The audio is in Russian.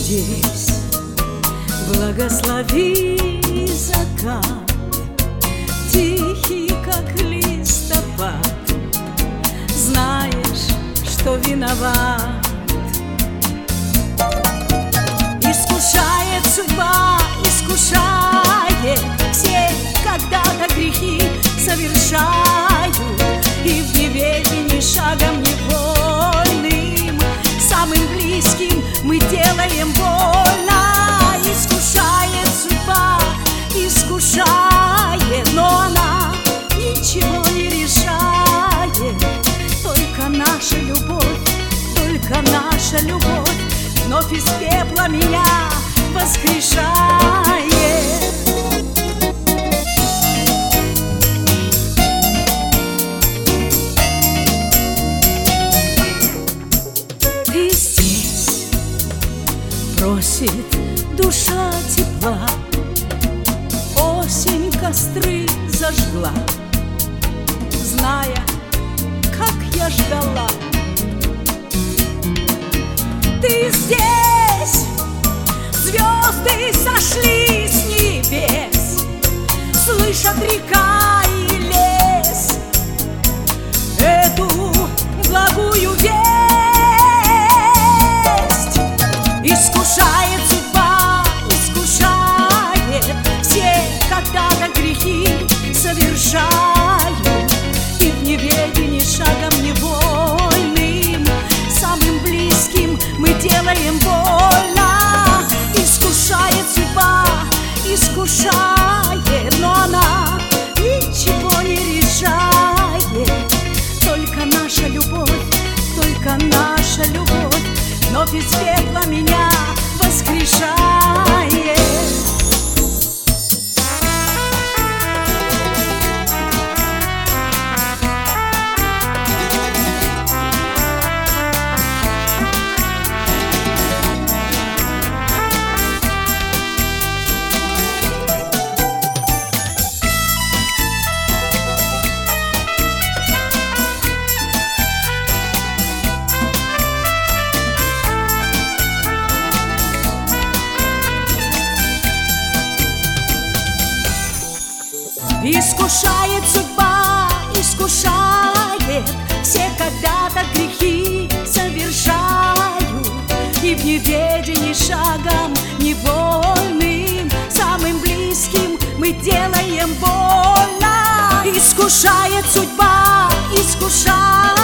здесь, благослови закат, тихий, как листопад. Знаешь, что виноват. Искушает судьба, искушает. Все когда-то грехи совершают, и в неведении шагом невольным самым близким мы делаем больно. Искушает судьба, искушает, но она ничего не решает. Только наша любовь, только наша любовь вновь из пепла меня воскрешает. Ты здесь, просит душа тепла, осень костры зажгла, зная, как я ждала. Ты здесь, звезды сошли с небес, слышат река и лес эту благую весть. Искушает судьба, искушает. Все когда-то грехи совершают, и в неведении шагом невольным самым близким мы делаем больно. Искушает судьба, искушает, но она ничего не решает. Только наша любовь, только наша любовь вновь из пепла меня воскрешает. Искушает судьба, искушает. Все когда-то грехи совершают, и в неведении шагом невольным самым близким мы делаем больно. Искушает судьба, искушает.